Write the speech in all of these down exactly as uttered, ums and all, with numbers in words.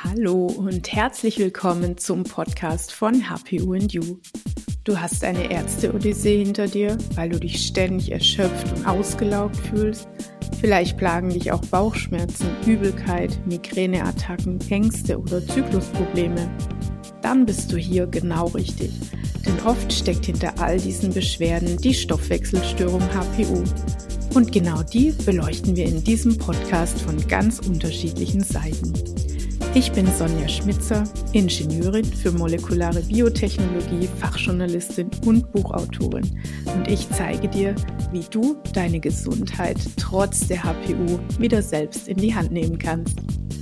Hallo und herzlich willkommen zum Podcast von H P U and You. Du hast eine Ärzte-Odyssee hinter dir, weil du dich ständig erschöpft und ausgelaugt fühlst. Vielleicht plagen dich auch Bauchschmerzen, Übelkeit, Migräneattacken, Ängste oder Zyklusprobleme. Dann bist du hier genau richtig. Denn oft steckt hinter all diesen Beschwerden die Stoffwechselstörung H P U. Und genau die beleuchten wir in diesem Podcast von ganz unterschiedlichen Seiten. Ich bin Sonja Schmitzer, Ingenieurin für molekulare Biotechnologie, Fachjournalistin und Buchautorin. Und ich zeige dir, wie du deine Gesundheit trotz der H P U wieder selbst in die Hand nehmen kannst.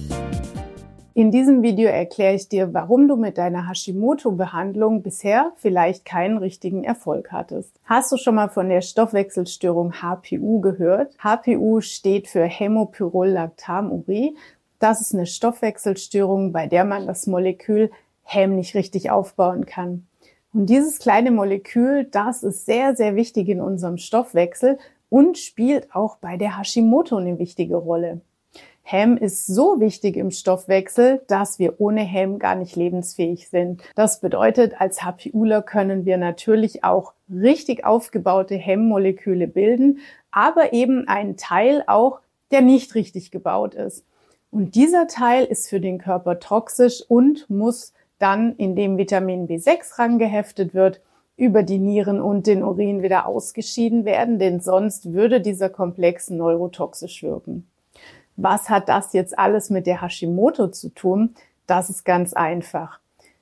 In diesem Video erkläre ich dir, warum du mit deiner Hashimoto-Behandlung bisher vielleicht keinen richtigen Erfolg hattest. Hast du schon mal von der Stoffwechselstörung H P U gehört? H P U steht für Hämopyrrolactamurie. Das ist eine Stoffwechselstörung, bei der man das Molekül Häm nicht richtig aufbauen kann. Und dieses kleine Molekül, das ist sehr, sehr wichtig in unserem Stoffwechsel und spielt auch bei der Hashimoto eine wichtige Rolle. Häm ist so wichtig im Stoffwechsel, dass wir ohne Häm gar nicht lebensfähig sind. Das bedeutet, als HPUler können wir natürlich auch richtig aufgebaute Hämmoleküle bilden, aber eben einen Teil auch, der nicht richtig gebaut ist. Und dieser Teil ist für den Körper toxisch und muss dann, indem Vitamin B sechs rangeheftet wird, über die Nieren und den Urin wieder ausgeschieden werden, denn sonst würde dieser Komplex neurotoxisch wirken. Was hat das jetzt alles mit der Hashimoto zu tun? Das ist ganz einfach.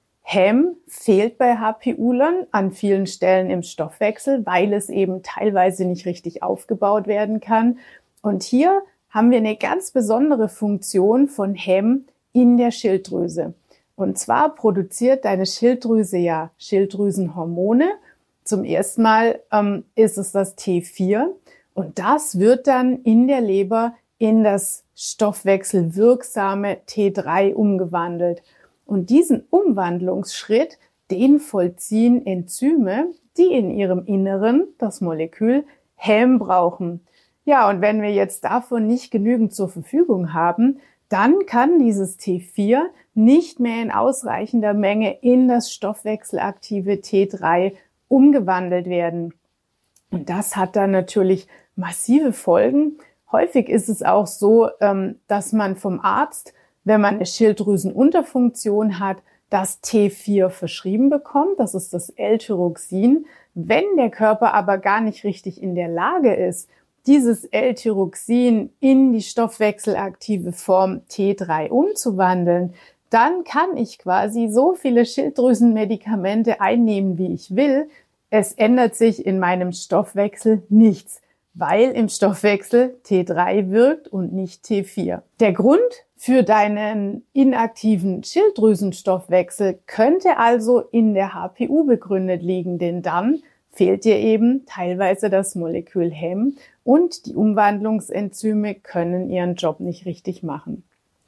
Häm fehlt bei HPUlern an vielen Stellen im Stoffwechsel, weil es eben teilweise nicht richtig aufgebaut werden kann. Und hier haben wir eine ganz besondere Funktion von Häm in der Schilddrüse. Und zwar produziert deine Schilddrüse ja Schilddrüsenhormone. Zum ersten Mal ähm, ist es das T vier und das wird dann in der Leber in das stoffwechselwirksame T drei umgewandelt. Und diesen Umwandlungsschritt, den vollziehen Enzyme, die in ihrem Inneren das Molekül Häm brauchen. Ja, und wenn wir jetzt davon nicht genügend zur Verfügung haben, dann kann dieses T vier nicht mehr in ausreichender Menge in das stoffwechselaktive T drei umgewandelt werden. Und das hat dann natürlich massive Folgen. Häufig ist es auch so, dass man vom Arzt, wenn man eine Schilddrüsenunterfunktion hat, das T vier verschrieben bekommt. Das ist das L-Tyroxin. Wenn der Körper aber gar nicht richtig in der Lage ist, dieses L-Tyroxin in die stoffwechselaktive Form T drei umzuwandeln, dann kann ich quasi so viele Schilddrüsenmedikamente einnehmen, wie ich will. Es ändert sich in meinem Stoffwechsel nichts, weil im Stoffwechsel T drei wirkt und nicht T vier. Der Grund für deinen inaktiven Schilddrüsenstoffwechsel könnte also in der H P U begründet liegen, denn dann fehlt dir eben teilweise das Molekül Häm und die Umwandlungsenzyme können ihren Job nicht richtig machen.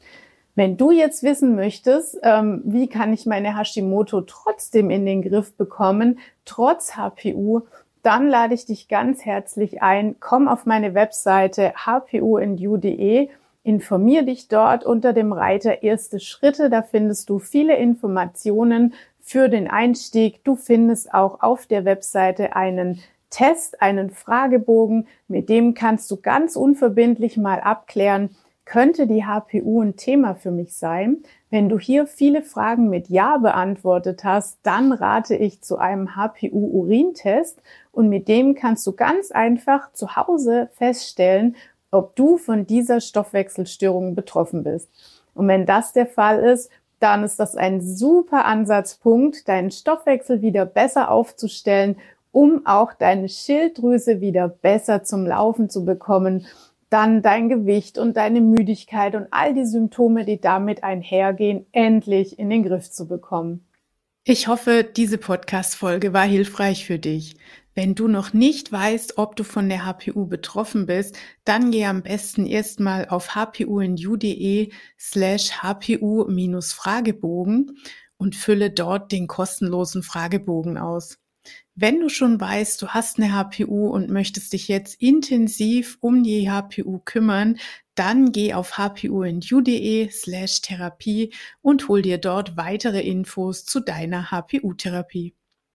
Wenn du jetzt wissen möchtest, ähm, wie kann ich meine Hashimoto trotzdem in den Griff bekommen, trotz H P U, dann lade ich dich ganz herzlich ein, komm auf meine Webseite h p u and you punkt d e, informier dich dort unter dem Reiter Erste Schritte, da findest du viele Informationen für den Einstieg. Du findest auch auf der Webseite einen Test, einen Fragebogen, mit dem kannst du ganz unverbindlich mal abklären, könnte die H P U ein Thema für mich sein? Wenn du hier viele Fragen mit Ja beantwortet hast, dann rate ich zu einem H P U-Urintest und mit dem kannst du ganz einfach zu Hause feststellen, ob du von dieser Stoffwechselstörung betroffen bist. Und wenn das der Fall ist, dann ist das ein super Ansatzpunkt, deinen Stoffwechsel wieder besser aufzustellen, um auch deine Schilddrüse wieder besser zum Laufen zu bekommen, dann dein Gewicht und deine Müdigkeit und all die Symptome, die damit einhergehen, endlich in den Griff zu bekommen. Ich hoffe, diese Podcast-Folge war hilfreich für dich. Wenn du noch nicht weißt, ob du von der H P U betroffen bist, dann geh am besten erstmal auf h p u and you punkt d e slash h p u Fragebogen und fülle dort den kostenlosen Fragebogen aus. Wenn du schon weißt, du hast eine H P U und möchtest dich jetzt intensiv um die H P U kümmern, dann geh auf hpuandyou.de slash Therapie und hol dir dort weitere Infos zu deiner H P U-Therapie.